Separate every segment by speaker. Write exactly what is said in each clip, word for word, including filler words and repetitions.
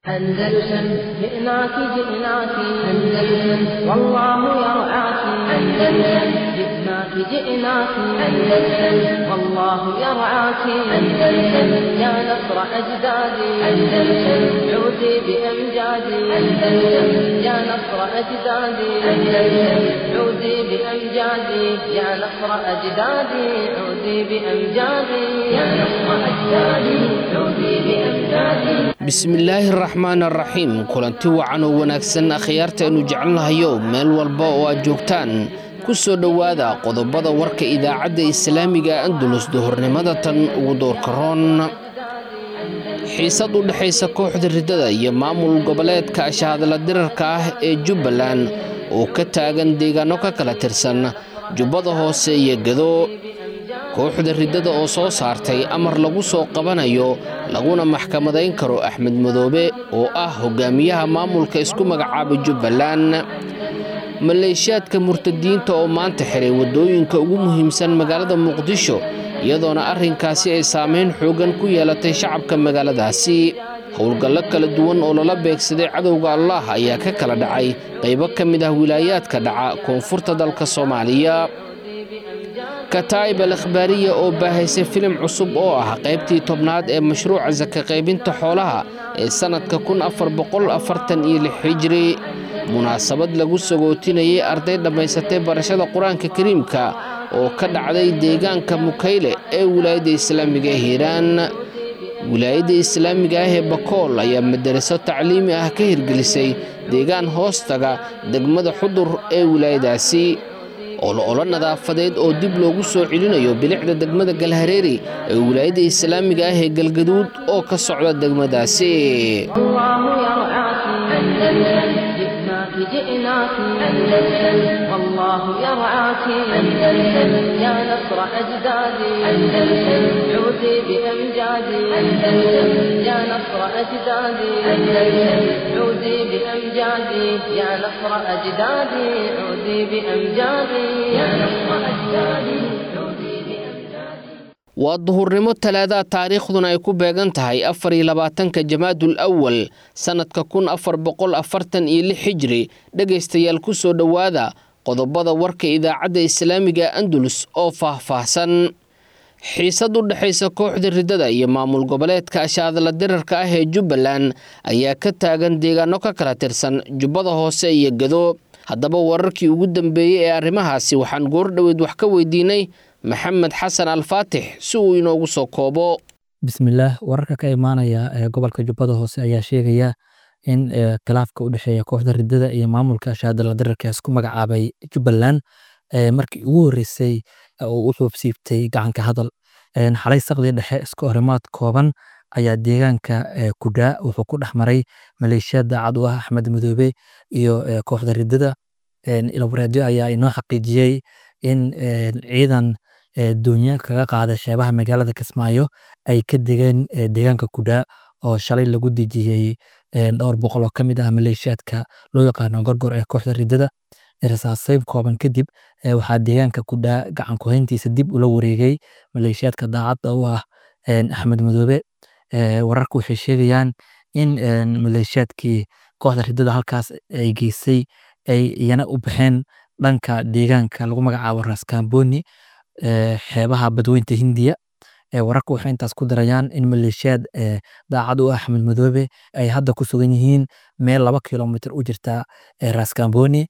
Speaker 1: أندلسن جئناك جئناك أندلسن والله يرعاك أندلسن جئناك جئناك أندلسن والله يرعاك أندلسن يا نصر أجدادي أندلسن عودي بأمجادي أندلسن يا نصر أجدادي أندلسن عودي بأمجادي يا نصر أجدادي عودي بأمجادي يا نصر أجدادي عودي بأمجادي
Speaker 2: bismillaahi raxmaan raxiim kulanti wacan oo wanaagsan akhyaarteenu jecelnahayo meel walba oo aad joogtaan ku soo dhowaada qodobada warka idaacadda islaamiga andalus duhurnimada tan ugu doorka roon xiisad u dhaxaysa kooxda ridada iyo maamul goboleedka ashahadla dirarka ah ee Jubbaland oo ka taagan deegaano ka kala tirsan jubbada hoose iyo gado kooxda ridada oo soo saartay amar lagu soo qabanayo laguna maxkamadayn karo Axmed Madoobe oo ah hogaamiyaha maamulka isku magacaabay Jubbaland maleeshiyaadka murtadiinta oo maanta xiray wadooyinka ugu muhiimsan magaalada Muqdisho iyadoona arrinkaasi ay saameyn xoogan ku yeelatay shacabka magaaladaasi howlgallo kala duwan oo lala beegsaday cadowga Allah ayaa ka kala dhacay qaybo ka mid ah wilaayaadka dhaca koonfurta dalka Soomaaliya كتائب الإخبارية أو باهيس فيلم عصب أو قيبتي تبناد مشروع زكاة قيبين تحولها السنة ككون أفر بقول أفرتن إلى حجري مناسبة لجوس سجوتيني أرضي لما يستي برشاد القرآن ككريم كا أو كد علي ديجان كمكيلة أي ولاية إسلامية هيران ولاية إسلامية بقول أيام مدرسة تعليمي أهكير جلسي ديجان هوستجا دجمد حضور أي ولاية داسي oo nadaafadeed oo dib loogu soo celinayo bilicda degmada Galhareeri ee wilaayada islaamiga ah ee Galgaduud oo ka socda degmadaasi Allahu yar'aaki Andalsan jibnaaki ji'naaki Andalsan wallahu yar'aaki Andalsan ya nasr ajdaadi Andalsan uudi bi amjadi Andalsan ya nasr ajdaadi Andalsan uudi bi amjadi ya nasr ajdaadi uudi bi amjadi waa duhurnimo talaada taariikhduna ay ku beegan tahay afar iyo labaatanka Jamaadul Awwal sanadka kun afar boqol afartan iyo lix Hijri dhageystayaal ku soo dhawaada qodobada warka idaacadda islaamiga Andalus oo faahfaahsan xiisad u dhaxaysa kooxda ridada iyo maamul goboleedka ashahadla dirarka ah ee Jubbaland ayaa ka taagan deegaano ka kala tirsan jubbada hoose iyo gado haddaba wararkii ugu dambeeyay ee arrimahaasi waxaan goor dhaweed wax ka weydiinay maxamed xasan al-faatix si uu inoogu soo koobo
Speaker 3: bismillaah wararka ka imaanaya ee gobolka jubbada hoose ayaa sheegaya in khilaafka u dhaxeeya kooxda ridada iyo maamulka ashahadla dirarka isku magacaabay Jubbaland markii ugu horeysay oo uu xubsiibtay gacanka hadal xalay saqdi dhexe isku horimaad kooban ayaa deegaanka Kudaa wuxuu ku dhaxmaray maleeshiyada daacad u ah Axmed Madoobe iyo kooxda ridada ila waraadiyo ayaa inoo xaqiijiyay in ciidan doonyo kaga qaaday sheebaha magaalada Kismaayo ay ka degeen deegaanka Kudaa oo shalay lagu dijiyay dhowr boqol oo kamid ah maleeshiyadka loo yaqaan gorgor ee kooxda ridada rasaasayb kooban kadib waxaa deegaanka Kudaa gacan ku hayntiisa dib ula wareegay maleeshiyadka daacad u ah Axmed Madoobe wararku waxay sheegayaan in maleeshiyadkii kooxda ridada halkaas ay geysay ay iyana u baxeen dhanka deegaanka lagu magacaabo Raskamboni xeebaha badweynta Hindiya wararku waxay intaas ku darayaan in maleeshiyad daacad u ah Axmed Madoobe ay hadda ku sugan yihiin meel laba kiiloomitir u jirta Raskamboni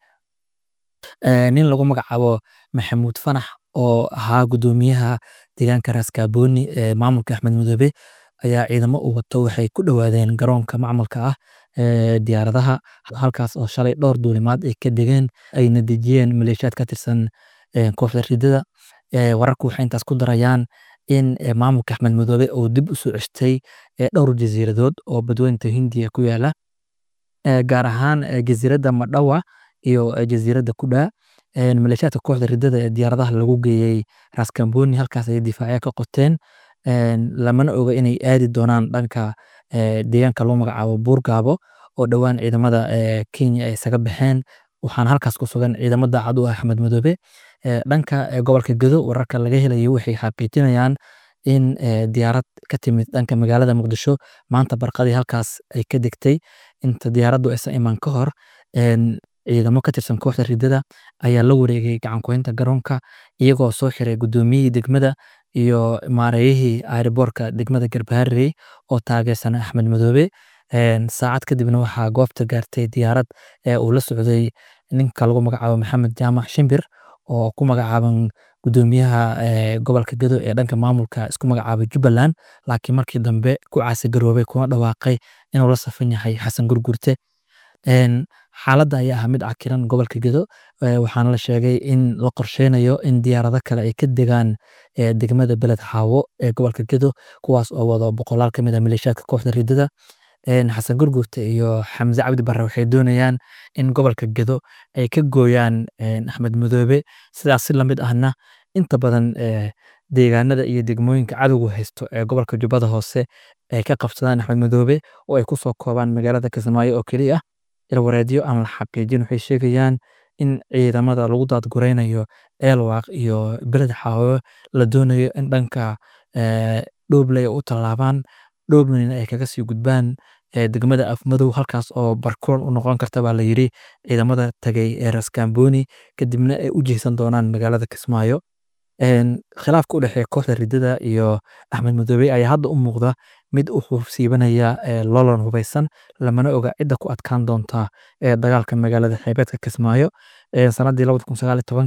Speaker 3: nin lagu magacaabo Maxamuud Fanax oo ahaa gudoomiyaha deegaanka Raskamboni ee maamulka Axmed Madoobe ayaa ciidamo u wato waxay ku dhawaadeen garoonka macmalka ah ee diyaaradaha halkaas oo shalay dhowr duulimaad ay ka degeen ay nadijiyeen maleeshiyad ka tirsan kooxda ridada wararku waxay intaas ku darayaan in maamulka Axmed Madoobe uu dib u soo ceshtay dhowr jasiiradood oo badweynta Hindiya ku yaala gaar ahaan jasiiradda Madhawa iyo jasiiradda Kudaa maleeshiyadka kooxda ridada ee diyaaradaha lagu geeyay Raskamboni halkaas ay difaacyo ka qoteen lamana oga inay aadi doonaan dhanka deegaanka loo magacaabo Buurgaabo oo dhawaan ciidamada Kenya ay isaga baxeen waxaan halkaas ku sugan ciidamada daacad u ah Axmed Madoobe dhanka gobolka Gado wararka laga helayo waxay xaqiijinayaan in diyaarad ka timid dhanka magaalada muqdisho maanta barqadii halkaas ay ka degtay inta diyaaraddu aysan iman ka hor ciidamo ka tirsan kooxda ridada ayaa la wareegay gacankuhaynta garoonka iyagoo soo xiray gudoomiyihii degmada iyo maareeyihii aeroboorka degmada Garbaharey oo taageersan Axmed Madoobe saacad kadibna waxaa goobta gaartay diyaarad ee uu la socday ninka lagu magacaabo Maxamed Jaamac Shimbir oo ku magacaaban gudoomiyaha gobolka Gedo ee dhanka maamulka isku magacaabay Jubbaland laakiin markii dambe ku caasi garoobay kuma dhawaaqay inuu la safan yahay Xasan Gurgurte xaaladda ayaa ah mid cakiran gobolka Gedo waxaana la sheegay in la qorsheynayo in diyaarado kale ay ka degaan degmada Beled Xaawo ee gobolka Gedo kuwaas oo wada boqolaal ka mid ah maleeshiyaadka kooxda ridada Xasan Gurgurte iyo Xamse Cabdi Barre waxay doonayaan in gobolka Gedo ay ka gooyaan Axmed Madoobe sidaas si lamid ahna inta badan deegaanada iyo degmooyinka cadowga haysto ee gobolka Jubbada Hoose ay ka qabsadaan Axmed Madoobe oo ay ku soo koobaan magaalada Kismaayo oo kaliya ilwareedyo aan la xaqiijin waxay sheegayaan in ciidamada lagu daadguraynayo Eelwaaq iyo Beled Xaawo la doonayo in dhanka Dhobley u tallaabaan Dhobleyna ay kaga sii gudbaan degmada Afmadow halkaas oo barkoon u noqon karta baa la yiri ciidamada tagay ee Raskamboni kadibna ay u jeesan doonaan magaalada Kismaayo khilaafka u dhaxeeya kooxda ridada iyo Axmed Madoobe ayaa hadda u muuqda mid u hubsiibanaya lolan hubeysan lamana oga cidda ku adkaan doonta ee dagaalka magaalada xeebeedka Kismaayo sanadii laba kun sagaal iyo toban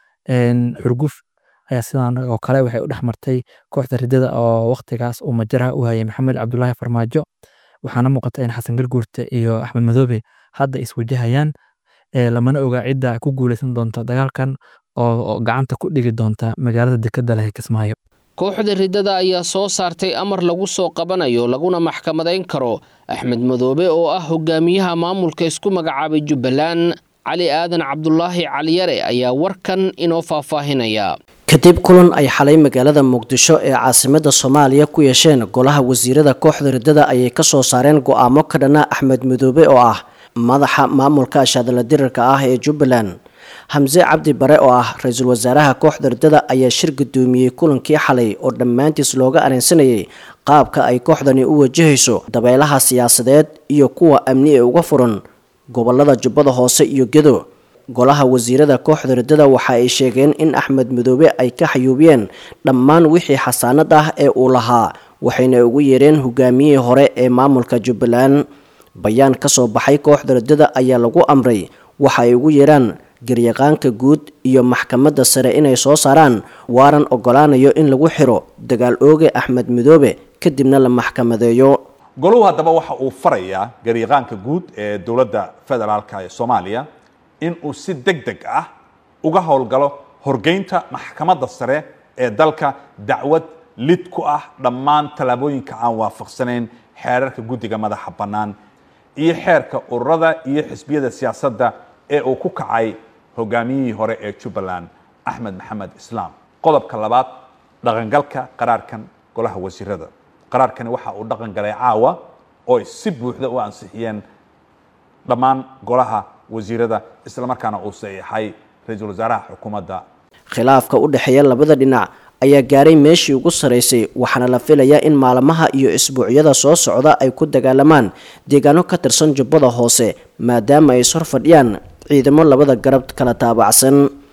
Speaker 3: xurguf ayaa sidaan oo kale waxay u dhaxmartay kooxda ridada oo waqtigaas uu majaraha u hayay Maxamed Cabdullaahi Farmaajo waxaana muuqata in Xasan Gurgurte iyo Axmed Madoobe hadda iswajahayaan lamana oga cidda ku guuleysan doonta dagaalkan oo gacanta ku dhigi doonta magaalada dekedda leh Kismaayo
Speaker 2: kooxda ridada ayaa soo saartay amar lagu soo qabanayo laguna maxkamadeyn karo Axmed Madoobe oo ah hogaamiyaha maamulka isku magacaabay Jubbaland Cali Aadan Cabdullaahi Caliyare ayaa warkan inoo faahfaahinaya
Speaker 4: kadib kulan ay xalay magaalada Muqdisho ee caasimadda Soomaaliya ku yeesheen golaha wasiirada kooxda ridada ayay ka soo saareen go'aamo ka dhana Axmed Madoobe oo ah madaxa maamulka shadala dirarka ah ee Jubbaland Xamse Cabdi Barre oo ah ra'iisul wasaaraha kooxda ridada ayaa shir gudoomiyay kulankii xalay oo dhammaantiis looga areensanayay qaabka ay kooxdani u wajahayso dabaylaha siyaasadeed iyo kuwa amni ee uga furan gobolada Jubbada Hoose iyo Gedo golaha wasiirada kooxda ridada waxa ay sheegeen in Axmed Madoobe ay ka xayuubiyeen dhammaan wixii xasaanad ah ee uu lahaa waxayna ugu yeereen hogaamiyihii hore ee maamulka Jubbaland bayaan ka soo baxay kooxda ridada ayaa lagu amray waxa ay ugu yeeraan garyaqaanka guud iyo maxkamadda sare inay soo saaraan waaran ogolaanayo in lagu xiro dagaal ooge Axmed Madoobe kadibna la maxkamadeeyo
Speaker 5: goluhu haddaba waxa uu farayaa garyaqaanka guud ee dowladda federaalka ee Soomaaliya in uu si degdeg ah uga howlgalo horgeynta maxkamadda sare ee dalka dacwad lid ku ah dhammaan talaabooyinka aan waafaqsanayn xeerarka guddiga madaxa bannaan iyo xeerka ururada iyo xisbiyada siyaasadda ee uu ku kacay hogaamiyihii hore ee Jubbaland Axmed Maxamed Islaam qodobka labaad dhaqangalka qaraarkan golaha wasiirada qaraarkani waxa uu dhaqan galay caawa oo si buuxda u ansixiyeen dhammaan golaha wasiirada isla markaana uu saxiixay ra'iisul wasaaraha xukuumadda
Speaker 4: khilaafka u dhaxeeya labada dhinac ayaa gaaray meeshii ugu sareysay waxaana la filayaa in maalmaha iyo isbuucyada soo socda ay ku dagaalamaan deegaano ka tirsan Jubbada Hoose maadaama ay sor fadhiyaan ciidamo labada garab kala taabacsan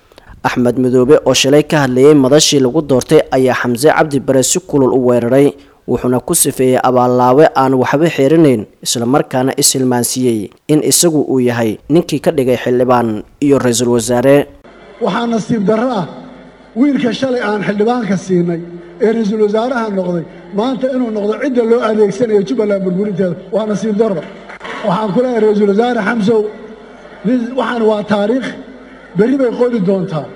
Speaker 4: Axmed Madoobe oo shalay ka hadlayay madashii lagu doortay ayaa Xamse Cabdi Barre si kulul u weeraray wuxuuna ku sifeeyay abaalaawe aan waxba xeerinayn isla markaana isilmaansiiyay in isagu uu yahay ninkii ka dhigay xildhibaan iyo ra'iisul wasaare
Speaker 6: waxaa nasiib darro ah wiilka shalay aan xildhibaanka siinay ee ra'iisul wasaaraha noqday maanta inuu noqdo cidda loo adeegsanayo Jubbaland burburinteeda waa nasiib darro waxaan ku leeyahay ra'iisul wasaare Xamsow waxaan waa taariikh berri bay qodi doontaa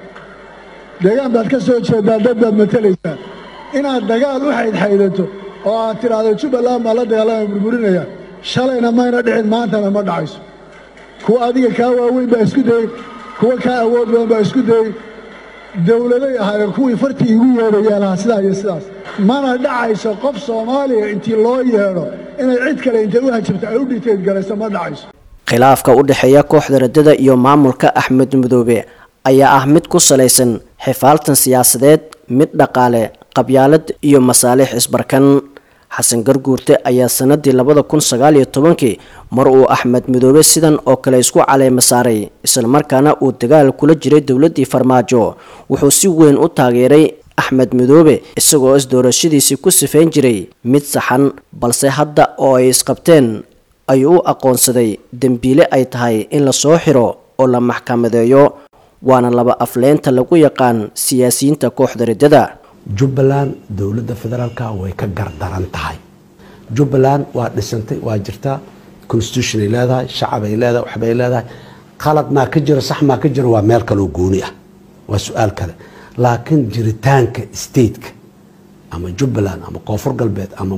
Speaker 6: deegaan baad ka soo jeedaa dad baad matalaysaa inaad dagaal u xaydxaydato oo aad tidhaahdo Jubbaland ma la dagaalama burburinaya shalayna mayna dhicin maantana ma dhacayso kuwa adiga kaa waaweyn baa isku dayey kuwa kaa awood badan baa isku dayey dowladay ahaayeen kuwii fartii igu yeedhayeen lahaa sidaa iyo sidaas mana dhacayso qof Soomaaliya intii loo yeedho inay cid kale intay u hajabto ay u dhiteed galayso ma dhacayso
Speaker 4: khilaafka u dhaxeeya kooxda ridada iyo maamulka Axmed Madoobe ayaa ah mid ku salaysan xifaaltan siyaasadeed mid dhaqaale qabyaalad iyo masaalix isbarkan. xasan garguurte ayaa sanadii labada kun sagaal iyo tobankii mar uu axmed midoobe sidan oo kale isku caleema saaray islamarkaana uu dagaal kula jiray dowladii farmaajo wuxuu si weyn u taageeray axmed midoobe isagoo isdoorashadiisii ku sifeyn jiray mid saxan balse hadda oo ay isqabteen ayuu u aqoonsaday dembiile ay tahay in lasoo xiro oo la maxkamadeeyo waana laba afleenta lagu yaqaan siyaasiyiinta kooxda riddada.
Speaker 7: Jubbaland dowladda federaalka way ka gardaran tahay. Jubbaland waa dhisantay waa jirtaa constitution ay leedahay shacab ay leedahay waxba ay leedahay qalad ma ka jiro sax ma ka jiro waa meel kale oo gooni ah waa su'aal kale laakiin jiritaanka state-ka ama Jubbaland ama koonfur galbeed ama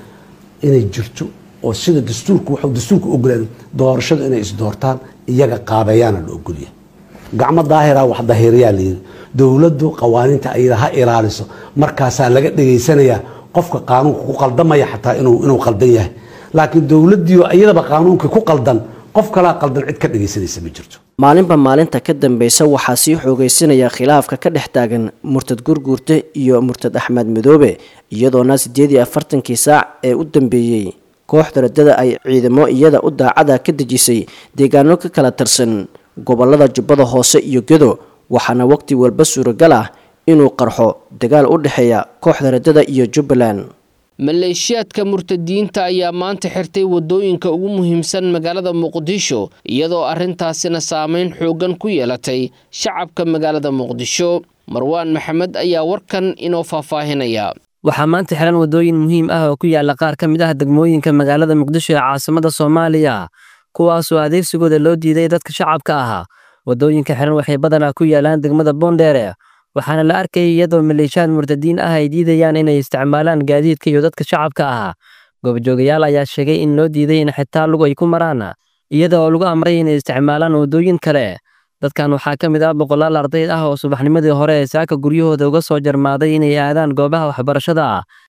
Speaker 7: inay jirto oo sida dastuurku wuxuu dastuurku ogolaan doorashada inay is doortaan iyaga qaabayaan la ogoliya gacmo daahira wax daahiriya leeyahay dawladdu qawaaniinta ayada ha ilaaliso markaas laga dhageysanaya qofka qaanuunka ku qaldamaya xataa inuu inuu qaldan yahay laakiin dawladdu ayadaba qaanuunka ku qaldan qof kala qaldan cid ka dhageysanaysa ma jirto.
Speaker 4: maalinba maalinta ka dambaysa waxaa sii xoogaysanaya khilaafka ka dhex taagan murtad gurguurte iyo murtad axmed midoobe iyadoona sideed iyo afartankii saac ee u dambeeyay kooxda riddada ay ciidamo iyada u daacada ka dejisay deegaano ka kala tirsan gobolada Jubbada Hoose iyo Gedo waxaana waqti walba suuragal ah inuu qarxo dagaal u dhaxeeya kooxda riddada iyo Jubbaland.
Speaker 2: maleeshiyaadka murtadiinta ayaa maanta xirtay wadooyinka ugu muhiimsan magaalada Muqdisho iyadoo arintaasina saameyn xoogan ku yeelatay shacabka magaalada Muqdisho. Marwaan Maxamed ayaa warkan inoo faahfaahinaya.
Speaker 8: waxaa maanta xiran wadooyin muhiim ah oo ku yaala qaar ka mid ah degmooyinka magaalada Muqdisho ee caasimada Soomaaliya kuwaas oo adeegsigooda loo diiday dadka shacabka ah. wadooyinka xiran waxay badanaa ku yaalaan degmada Boondere waxaana la arkay iyadoo maleeshiyaad murtadiin ah ay diidayaan inay isticmaalaan gaadiidka iyo dadka shacabka ah. goobjoogayaal ayaa sheegay in loo diiday in xitaa lugu ay ku maraan iyadoo lagu amray inay isticmaalaan wadooyin kale. dadkan waxaa ka mid ah boqolaal arday ah oo subaxnimadii hore ee saaka guryahooda uga soo jarmaaday inay aadaan goobaha waxbarashada.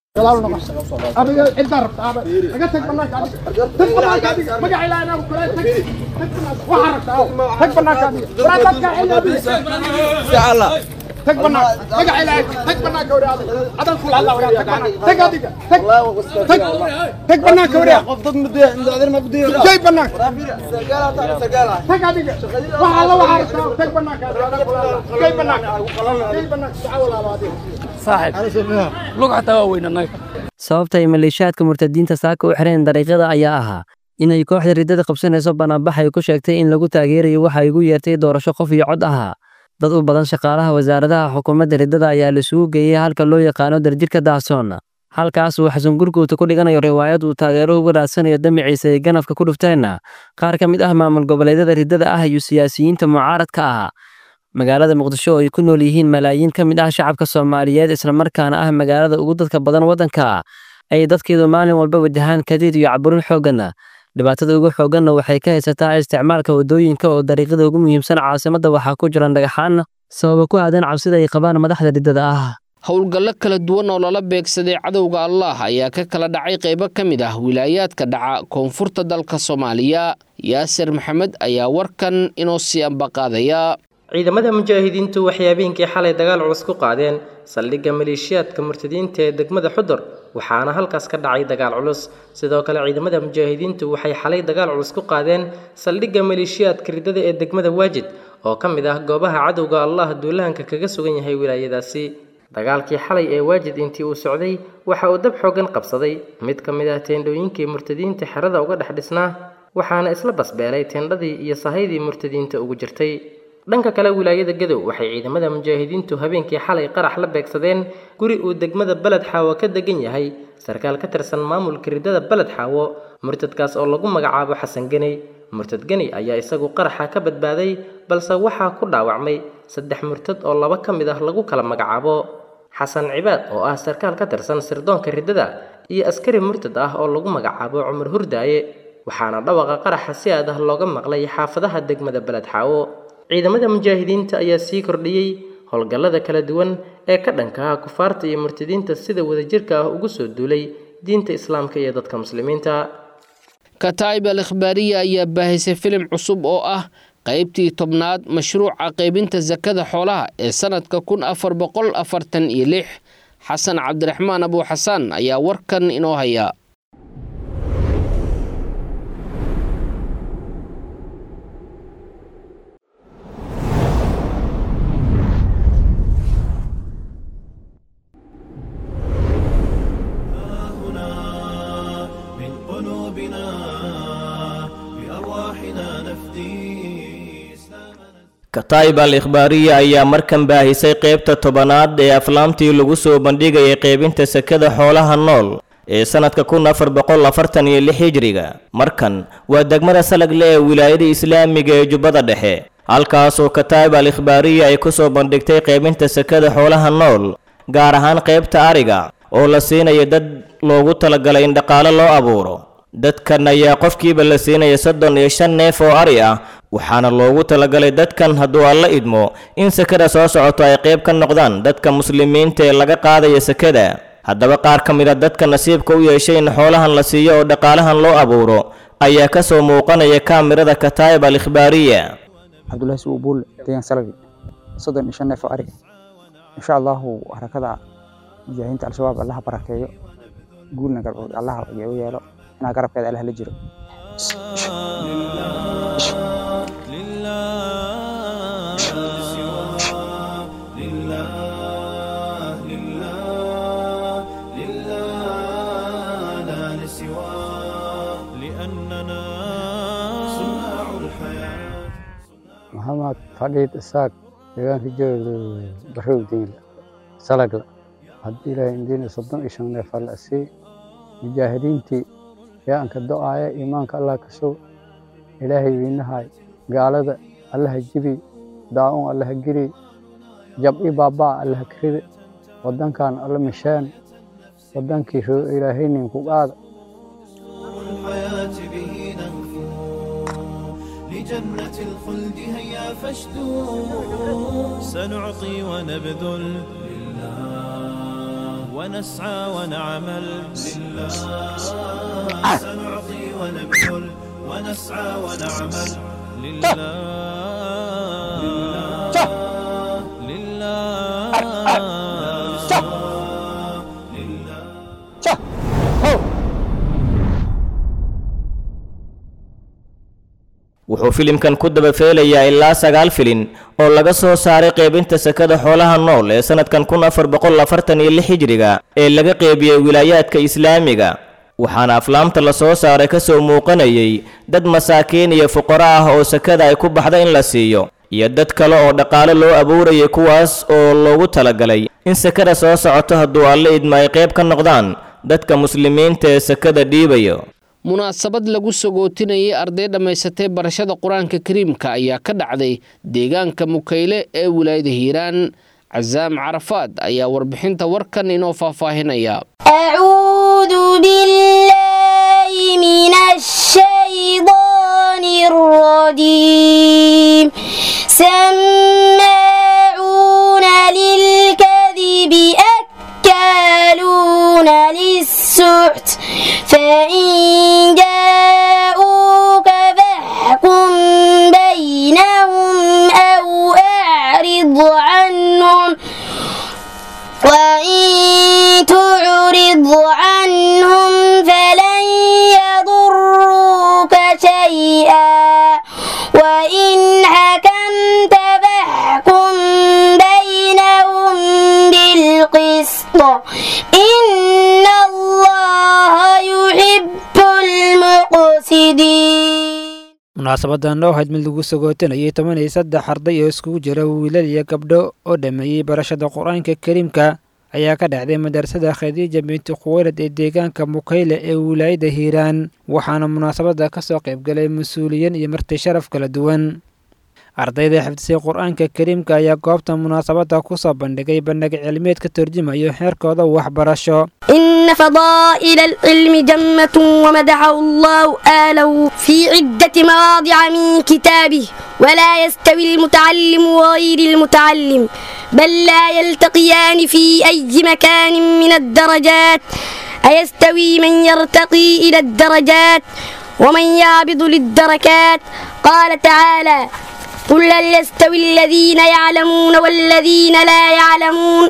Speaker 9: تك بناك تك علاج تك بناك ورا عدل كل الله ورا تك تك تك تك تك بناك ورا قفض مدي عند ما بدي جاي بناك سجاله سجاله تك هذيك والله وعارف تك بناك جاي بناك جاي بناك تعال على هذه صاحب لقعه وين النايف.
Speaker 8: sababta ay maleeshiyaadka murtadiinta saaka u xireen dariiqada ayaa ahaa inay kooxda riddada qabsanayso banaanbax ay ku sheegtay in lagu taageerayo waxa ay ugu yeertay doorasho qof iyo cod ah. dad u badan shaqaalaha wasaaradaha xukuumadda riddada ayaa la isugu geeyay halka loo yaqaano darjirka Dahsoon halkaas uu xasan gurguurta ku dhiganayo riwaayad uu taageero uga raadsanayo damaciisa ay ganafka ku dhufteen qaar ka mid ah maamul goboleedyada riddada ah iyo siyaasiyiinta mucaaradka ah. magaalada Muqdisho oo ay ku nool yihiin malaayiin ka mid ah shacabka Soomaaliyeed isla markaana ah magaalada ugu dadka badan wadanka ay dadkeedu maalin walba wajahaan kadiid iyo caburin xoogan. dhibaatada ugu xoogan waxay ka haysataa isticmaalka wadooyinka oo dariiqada ugu muhiimsan caasimada waxaa ku jira dhagaxaan sabab ku aadan cabsida ay qabaan madaxda riddada ah.
Speaker 2: howlgallo kala duwan oo lala beegsaday cadowga Allah ayaa ka kala dhacay qaybo ka mid ah wilaayaadka dhaca koonfurta dalka Soomaaliya. Yaasir Maxamed ayaa warkan inoo sii ambaqaadaya.
Speaker 10: ciidamada mujaahidiintu waxay habeenkii xalay dagaal culus ku qaadeen saldhigga maleeshiyaadka murtadiinta ee degmada Xudur waxaana halkaas ka dhacay dagaal culus. sidoo kale ciidamada mujaahidiintu waxay xalay dagaal culus ku qaadeen saldhigga maleeshiyaadka riddada ee degmada Waajid oo ka mid ah goobaha cadowga Allah duulaanka kaga sugan yahay wilaayadaasi. dagaalkii xalay ee Waajid intii uu socday waxa uu dab xoogan qabsaday mid ka mid ah teendhooyinkii murtadiinta xerada uga dhex dhisnaa waxaana isla basbeelay teendhadii iyo sahaydii murtadiinta ugu jirtay. dhanka kale wilaayada Gedo waxay ciidamada mujaahidiintu habeenkii xalay qarax la beegsadeen guri uu degmada Balad Xaawo ka degan yahay sarkaal ka tirsan maamulka riddada Balad Xaawo murtadkaas oo lagu magacaabo Xasan Gani. murtad Gani ayaa isagu qaraxa ka badbaaday balse waxaa ku dhaawacmay saddex murtad oo laba ka mid ah lagu kala magacaabo Xasan Cibaad oo ah sarkaal ka tirsan sirdoonka riddada iyo askari murtad ah oo lagu magacaabo Cumar Hurdaaye waxaana dhawaqa qaraxa si aad ah looga maqlay xaafadaha degmada Balad Xaawo. ciidamada mujaahidiinta ayaa sii kordhiyay howlgallada kala duwan ee ka dhanka ah kufaarta iyo murtadiinta sida wadajirka ah ugu soo duulay diinta islaamka iyo dadka muslimiinta.
Speaker 2: Kataib al-Ikhbaariya ayaa baahisay filim cusub oo ah qaybtii tobnaad mashruuca qaybinta zakada xoolaha ee sanadka kun afar boqol afartan iyo lix. xasan cabdiraxmaan abu xasan ayaa warkan inoo haya.
Speaker 11: kataib al-ikhbaariya ayaa markan baahisay qaybta tobanaad ee aflaamtii lagu soo bandhigayay qaybinta sakada xoolaha nool ee sanadka kun afar boqol afartan iyo lix hijriga. markan waa degmada Salagle ee wilaayada islaamiga ee Jubbada Dhexe, halkaasoo kataib al-ikhbaariya ay ku soo bandhigtay qaybinta sakada xoolaha nool, gaar ahaan qaybta ariga oo la siinayo dad loogu talagalay in dhaqaale loo abuuro. dadkan ayaa qofkiiba la siinaya soddon iyo shan neef oo ari ah, waxaana loogu talagalay dadkan hadduu alla idmo in sakada soo socoto ay qayb ka noqdaan dadka muslimiinta ee laga qaadaya sakada. haddaba qaar ka mid a dadka nasiibka u yeeshay in xoolahan la siiyo oo dhaqaalahan loo abuuro ayaa ka soo muuqanaya kaamirada kataib al-ikhbaariya.
Speaker 12: cabdullaahi suubuul deegaan Salagle soddon iyo shan neef oo ari insha allahu harakada mujaahidiinta al-shabaab allaha barakeeyo, guulna garbood allaha u yeelo, inaa garabkeeda allaha la jiro.
Speaker 13: محمد فضيل إسحاق deegaan ka jooga Barrow Salagle haddii ilaahay indiina soddon iyo shan neef la siiyay mujaahidiintii yaan ka ducaaya iimaanka Allah ka soo ilaahay wiinahay gaalada Allah jibi daa'un Allah giri jab'i baaba Allah kiri wadankan Allah mishaan wadankii ilaahay nin ku qaad
Speaker 14: جنة الخلد هيا فاشدوا سنعطي ونبذل لله ونسعى ونعمل لله سنعطي ونبذل ونسعى ونعمل لله
Speaker 11: wuxuu filimkan ku daba feelayaa ilaa sagaal filin oo laga soo saaray qaybinta sakada xoolaha nool ee sanadkan kun afar boqol afartan iyo lix hijriga ee laga qaybiyay wilaayaadka islaamiga, waxaana aflaamta la soo saaray ka soo muuqanayay dad masaakiin iyo fuqara ah oo sakada ay ku baxda in la siiyo, iyo dad kale oo dhaqaale loo abuurayay kuwaas oo loogu talagalay in sakada soo socoto hadduu alle idma ay qayb ka noqdaan dadka muslimiinta ee sakada dhiibayo.
Speaker 2: munaasabad lagu sagootinayay arday dhammaysatay barashada qur-aanka kariimka ayaa ka dhacday deegaanka Mukayle ee wilaayada Hiiraan. Cazaam Carafaad ayaa warbixinta warkan inoo faahfaahinaya.
Speaker 15: a'uudu billahi minash shaydaanir rajiim sama'uuna lil kadhibi akaluna lis-suht فإن جاءوك فاحكم بينهم أو أعرض عنهم وإن تعرض عنهم فلن يضروك شيئا وإن حكمت فاحكم بينهم بالقسط إن الله يحب المقسطين.
Speaker 12: munaasabadan oo ahayd mid lagu sagootinayay toban iyo saddex arday oo iskugu jira wiilal iyo gabdho oo dhameeyay barashada qur-aanka kariimka ayaa ka dhacday madrasada Khadiija binti Khuwaylid ee deegaanka Mukayle ee wilaayada Hiiraan, waxaana munaasabada ka soo qayb galay mas'uuliyiin iyo marti sharaf kala duwan. ardayda xifdisay qur-aanka kariimka ayaa goobta munaasabada ku soo bandhigay bandhig cilmiyeed ka turjumayo heerkooda waxbarasho.
Speaker 15: إن فضائل العلم جمة ومدحه الله آله في عدة مواضع من كتابه ولا يستوي المتعلم وغير المتعلم بل لا يلتقيان في أي مكان من الدرجات أيستوي من يرتقي إلى الدرجات ومن يعبد للدركات قال تعالى قل هل يستوي الذين يعلمون والذين لا يعلمون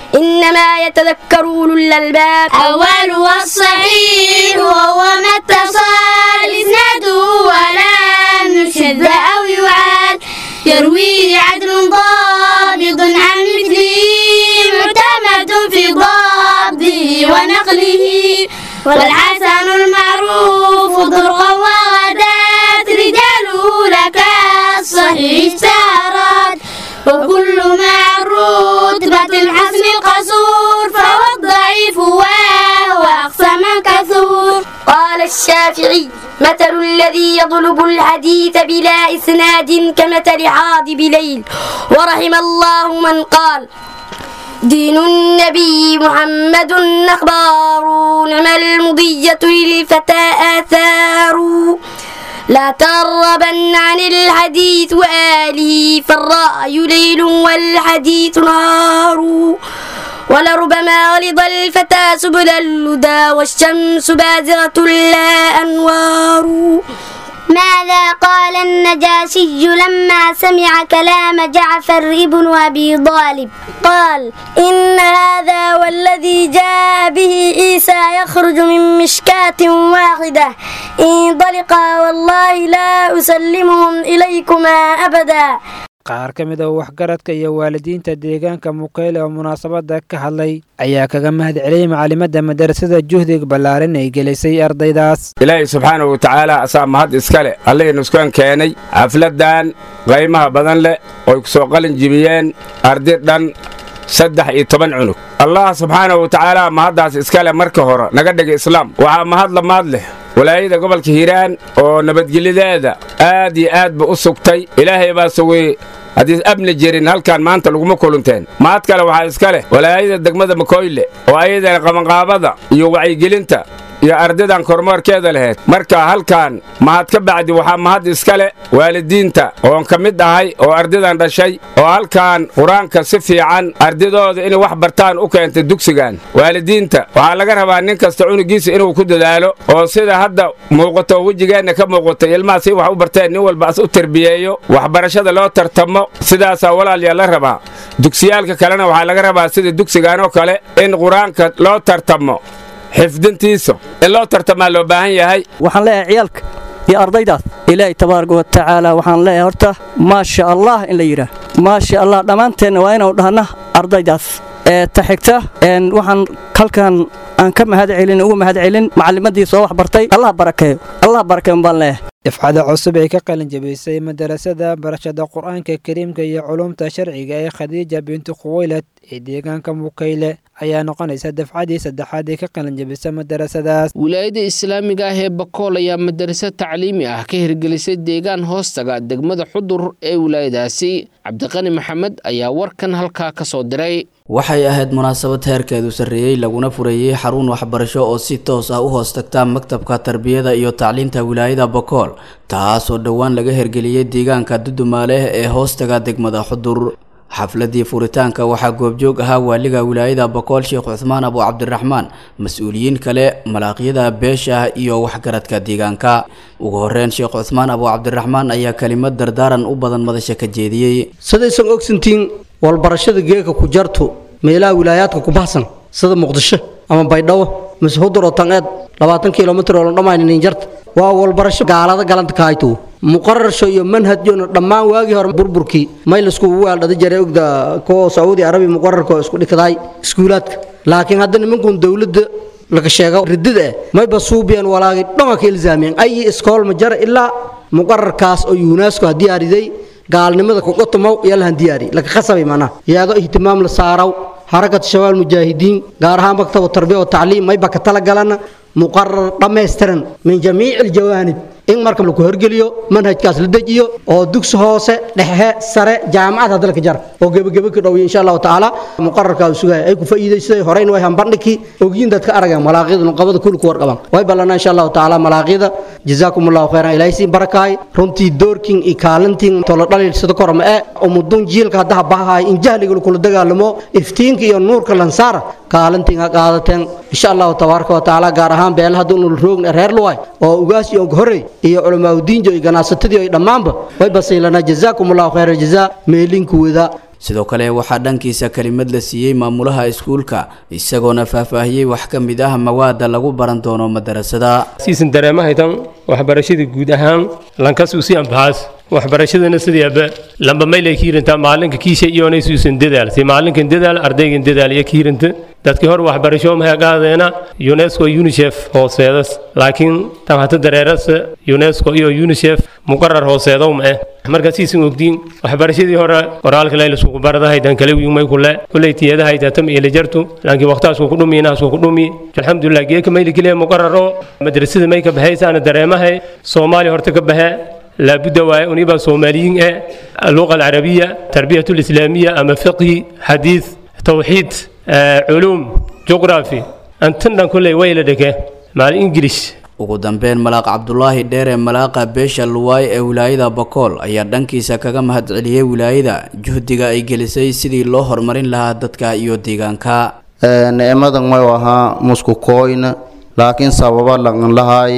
Speaker 15: إنما يتذكر أولو الألباب.
Speaker 16: أولها الصحيح وهو ما اتصل إسناده ولم يشد أو يعاد يرويه عدل ضابط عن مثله معتمد في ضبطه ونقله والحسن المعروف طرقا وغدات رجاله لك الصحيح اشتهرت وكل مع الرتبة الحسن القصور فهو الضعيف وهو أقصى من كثور.
Speaker 15: قال الشافعي مثل الذي يطلب الحديث بلا إسناد كمثل حاضب ليل. ورحم الله من قال دين النبي محمد أخبار نعم المضية للفتى آثار. لا ترغبن عن الحديث وآله فالرأي ليل والحديث نهار. ولربما غلظ الفتى سبل الهدى والشمس بازغة لا أنوار.
Speaker 16: ماذا قال النجاشي لما سمع كلام جعفر ابن أبي طالب؟
Speaker 15: قال إن هذا والذي جاء به عيسى يخرج من مشكاة واحدة انطلقا والله لا أسلمهم إليكما أبدا.
Speaker 12: qaar ka mid ah waxgaradka iyo waalidiinta deegaanka Mukeyle oo munaasabada ka hadlay ayaa kaga mahadceliyay macallimada madrasada juhdiga ballaaran ay gelisay ardaydaas.
Speaker 17: Ilaahay subxaanahu wa ta'aala asaa mahad iskale Alle nuskan keenay xafladan qiimaha badan leh oo ku soo qalin jibiyeen arday dhan saddex iyo toban cunug. Allah subxaanahu wa ta'aala mahadaas iskale marka hore naga dhigay islaam waxa mahad la maad leh walaayada gobolka Hiiraan oo nabadgelyada aad iyo aad ba u sugtay. Ilaahay baa sugay haddii abni jirin halkan maanta laguma kulunteen. maad kale waxa iskale walaayada degmada Mukeyle oo ayadana qabanqaabada iyo wacyigelinta iyo ardaydan kormeerkeeda lahayd. marka halkan mahad ka bacdi waxa mahad iskale waalidiinta oo ka mid ahay oo ardaydan dhashay oo halkan quraanka si fiican ardaydooda inay wax bartaan u keentay dugsigan. waalidiinta waxa laga rabaa nin kasta cunugiisa inuu ku dadaalo oo sida hadda muuqato wajigeena ka muuqato ilmaha si wax u barteen nin walba u tarbiyeeyo waxbarashada loo tartamo sidaas walaaliyaal la rabaa. dugsiyaalka kalena waxa laga rabaa sida dugsigan oo kale in quraanka loo tartamo xifdintiisa in loo tartamaa loo baahan yahay.
Speaker 18: waxaan leeyahay ciyalka iyo ardaydaas ilaahay tabaaraka wa tacaala waxaan leeyahay horta maasha allah in la yidhaah maasha allah dhammaanteenna waa inaan dhahna ardaydaas ee taxigta een waxaan halkan aan ka mahad celin ugu mahad celin macallimadii soo wax bartay allah barakeeyo allah barakeeyo baan leeyahay.
Speaker 12: dafcada cusub ee ka qalin jabisay madrasada barashada quraanka kariimka iyo culumta sharciga ee Khadiija bintu Khuwaylad ee deegaanka Mukeyle ayaa noqonaysa dafcadii saddexaad ee ka qalin jabisay madrasadaas.
Speaker 2: wilaayada islaamiga ah ee Bakool ayaa madrasad tacliimi ah ka hirgelisay deegaan hoostaga degmada Xudur ee wilaayadaasi. Cabdiqani Maxamed ayaa warkan halkaa ka soo diray.
Speaker 19: waxay ahayd munaasabad heerkeedu sareeyay laguna fureeyay xarun waxbarasho oo si toos ah u hoos tagta maktabka tarbiyada iyo tacliinta wilaayada Bakool taas oo dhawaan laga hirgeliyay deegaanka Dudumaale ee hoostaga degmada Xudur. xafladii furitaanka waxaa goobjoog ahaa waaliga wilaayada Bakool Sheekh Uthmaan Abu Cabdiraxmaan mas'uuliyiin kale malaaqyada beesha iyo waxgaradka deegaanka. ugu horeyn Sheekh Uthmaan Abu Cabdiraxmaan ayaa kalimad dardaaran u badan madasha ka jeediyay.
Speaker 20: sidaysan ogsantiin walbarashada geeka ku jarto meelaha wilaayaadka ku baxsan sida Muqdisho ama Baydhabo mise Xudur oo tanqeed labaatan kiiloomitir oo dhammaan jarta waa walbarasho gaalada galanta ka hayto muqarrasho iyo manhajyo dhammaan waagi hore burburkii may la isku waalada jaray ogda ko Saudi Arabia muqarrarka isku dhigtay iskuulaadka laakiin hadda nimankun dawladda laga sheego ridida may basuubiyaan walaagi dhama ka ilzaameen ay iskool ma jar ilaa muqarrarkaas oo UNESCO diyaariday gaalnimada ku qotmo yalahan diyaari laga qasabay maana iyadoo ihtimaam la saaraw harakat shabaab mujaahidiin gaar ahaan maktab tarbiya iyo tacliim may baka tala galana muqarrar dhameystiran min jamiic aljawaanib in marka lagu horgeliyo manhajkaas la dejiyo oo dugsi hoose dhexe sare jaamacad hadalka jar oo gabagaba ka dhawiyo insha Allah taala muqarrarka sugaa ay ku faa'iideysay horeyn way hanbandhiki ogiin dadka araga malaaqida qabada kulku warqaban way balana insha Allah taala malaaqida jazaakumullahu khairan ilaysi barakay runtii doorkin i kaalintin tolo dhalil sida korma ee umudun jiilka hada bahay in jahliga kula dagaalamo iftiinka iyo nuurka lansaara kaalintin qaadateen insha Allah tabaaraka wa taala gaar ahaan beelaha dun roogna reer luway oo ugaas iyo horey iyo culamaadu diinjo iyo ganacsatadii ay dhamaanba way basiilana jazaakumullahu khairan jazaa meelinku wada
Speaker 19: sidoo kale waxaa dhankiisa kelimad la siiyey maamulaha iskuulka isagoona faahfaahiyey wax ka mid ah mawaada lagu baran doono madarasada
Speaker 21: siisan dareemahaytan waxbarashada guud ahaan lankas u si anfaas waxbarashadana sideeba lamba maylay kiirinta maalinka kiisha iyoonay suusan dadaal si maalinkan dadaal ardaygan dadaal iyo kiirinta dadkii hor waxbarasho ma hagaadeena UNESCO UNICEF hooseedas laakiin tan hata dareeras UNESCO iyo UNICEF muqarrar hooseedo ma ah marka siisan ogdiin waxbarashadii hore qoraalka la isku baradahay dan kale wiimay kule kuleetiyadaha ay tatam iyo jartu laakiin waqtaas ku dhumiina soo ku dhumi alxamdulillah geeka mayli kale muqarraro madrasada may ka baxaysan dareemahay Soomaali horta ka baxay لا بد ونبقى صوماليين اللغة العربية تربية الإسلامية أما فقه حديث توحيد علوم جغرافي أنتنا كل ويلة دك مع الإنجليش
Speaker 19: ugu dambeyn malaaq cabdulaahi dheere malaaqa beesha luwaay ee wilaayada bakool ayaa dhankiisa kaga mahadceliyey wilaayada juhdiga ay gelisay sidii loo horumarin lahaa dadka iyo deegaanka
Speaker 22: nicmadan may ahaa musku kooyna laakiin sababa laqan lahaay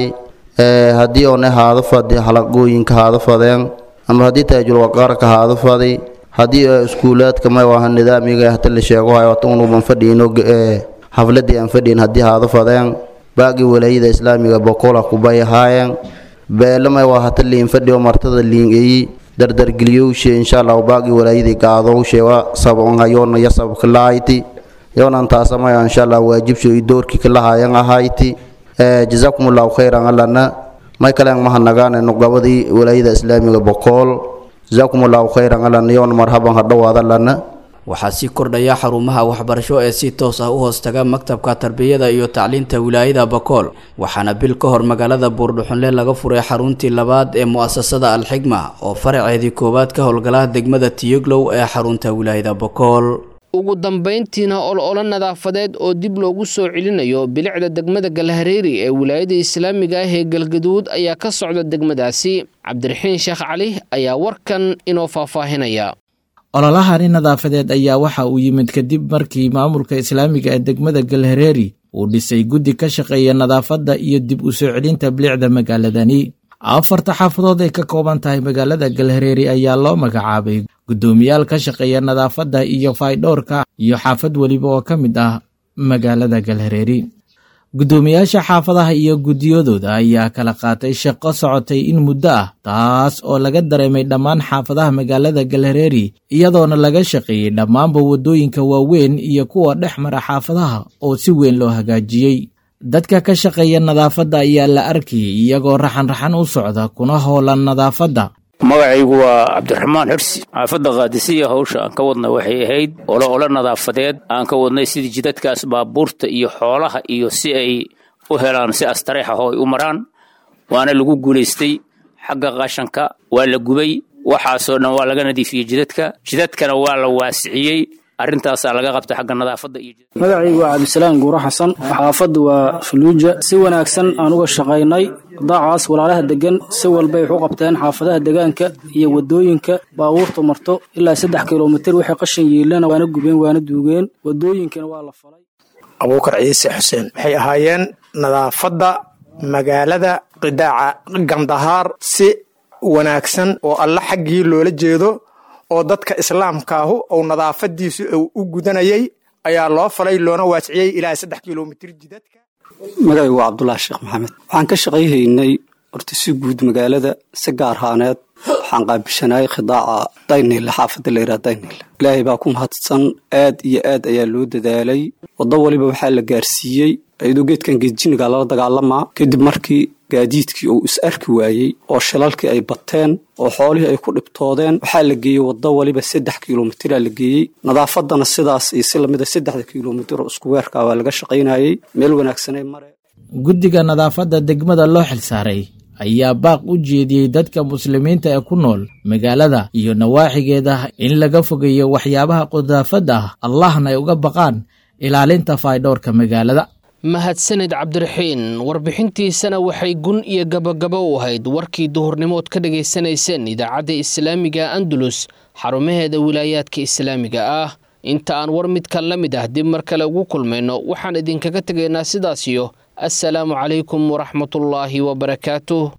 Speaker 22: haddii oone haada fadi halaqooyinka haada fadeen ama haddii taajul waqaarka haada faday haddii iskuulaadka may ahaa nidaamiga hata la sheego hayo tuunuban fadhiino xafladii aan fadhiin haddii haada fadeen baaqi walaayada islaamiga boqola ku bayahaayeen beelamay waa hata liin fadhiyo martada liin eey dardar geliyo shay insha Allah baaqi walaayada qaado sheewa sabon hayoon ya sabka laayiti yoonaan taasamay insha Allah waajib soo doorki kala haayeen ahayti ee jazakumullahu khairan allana may kale ma hanagaan nuqabadii walaayada islaamiga boqol jazakumullahu khairan allana yoon marhaban hadhawaada lana
Speaker 19: waxaa sii kordhaya xarumaha waxbarasho ee si toos ah u hoostaga maktabka tarbiyada iyo tacliinta wilaayada bakool waxaana bil ka hor magaalada buurdhuxunle laga furay xaruntii labaad ee mu'asasada alxigma oo faraceedii koowaad ka howlgala degmada tiyoglow ee xarunta wilaayada bakool
Speaker 2: ugu dambeyntiina olole nadaafadeed oo dib loogu soo celinayo bilicda degmada galhareeri ee wilaayada islaamiga ah ee galgaduud ayaa ka socda degmadaasi cabdiraxiin sheekh cali ayaa warkan inoo faahfaahinaya
Speaker 23: ololahani nadaafadeed ayaa waxa uu yimid kadib markii maamulka islaamiga ee degmada galhareeri uu dhisay guddi ka shaqeeya nadaafadda iyo dib u soo celinta bilicda magaaladani afarta xaafadood ay ka kooban tahay magaalada galhareeri ayaa loo magacaabay guddoomiyaal ka shaqeeya nadaafadda iyo faydhowrka iyo xaafad weliba oo ka mid ah magaalada galhareeri guddoomiyaasha xaafadaha iyo guddiyadooda ayaa kala qaatay shaqo socotay in muddo ah taas oo laga dareemay dhammaan xaafadaha magaalada galhareeri iyadoona laga shaqeeyey dhammaanba waddooyinka waaweyn iyo kuwa dhex mara xaafadaha oo si weyn loo hagaajiyey dadka ka shaqeeya nadaafadda ayaa la arkayay iyagoo raxan-raxan u socda kuna howlan nadaafadda
Speaker 24: magacaygu waa cabdiraxmaan xirsi xaafadda qaadisiya hawsha aan ka wadna waxay ahayd olo olo nadaafadeed aan ka wadnay sidii jidadkaas baabuurta iyo xoolaha iyo si ay u helaan si astareex ah oo ay u maraan waana lagu guulaystay xagga qashanka waa la gubay waxaasoo dhan waa laga nadiifiyey jidadka jidadkana waa la waasiciyey arrintaasaa laga qabtay xagga nadaafadda iyo
Speaker 25: magacaygu waa cabdisalaam guuro xasan xaafaddu waa fuluuja si wanaagsan aan uga shaqaynay daacaas walaalaha degan si walbay wax u qabteen xaafadaha deegaanka iyo wadooyinka baabuurtu marto ilaa saddex kilomitir waxay qashin yiileen waana gubeen waana duugeen wadooyinkana waa la falay
Speaker 26: abuukar ciise xuseen waxay ahaayeen nadaafadda magaalada qidaaca gandahaar si wanaagsan oo alla xaggii loola jeedo oo dadka islaamkaahu ou nadaafadiisu u gudanayay ayaa loo falay loona waasiciyey ilaa saddex kilomitir jidadka
Speaker 27: magacaygu waa cabdulaahi sheekh maxamed waxaan ka shaqayhaynay horta si guud magaalada si gaar ahaaneed waxaan qaabishanayay khidaaca daynile xaafadda la yidhaha daynile ilaahay baa ku mahadsan aad iyo aad ayaa loo dadaalay waddo waliba waxaa la gaarsiiyey iyadoo geedkan geedjiniga lala dagaalamaa kadib markii gaadiidkii uu is arki waayey oo shilalkii ay bateen oo xoolihii ay ku dhibtoodeen waxaa la geeyey waddo waliba saddex kilomitira la geeyey nadaafaddana sidaas iyo si lamida saddexda kilomitir oo isku weerkaa waa laga shaqaynayey meel wanaagsanay mare
Speaker 23: guddiga nadaafadda degmada loo xilsaaray ayaa baaq u jeediyey dadka muslimiinta ee ku nool magaalada iyo nawaaxigeeda in laga fogeeyo waxyaabaha qudaafadda ah allahna ay uga baqaan ilaalinta faydhowrka magaalada
Speaker 2: mahadsanid cabdiraxiin warbixintiisana waxay gun iyo gabagabo u ahayd warkii duhurnimood ka dhagaysanayseen idaacadda islaamiga andalus xarumaheeda wilaayaadka islaamiga ah inta aan war midkan la mid ah dib mar kale ugu kulmayno waxaan idinkaga tegaynaa sidaas iyo assalaamu calaykum waraxmatullaahi wabarakaatuh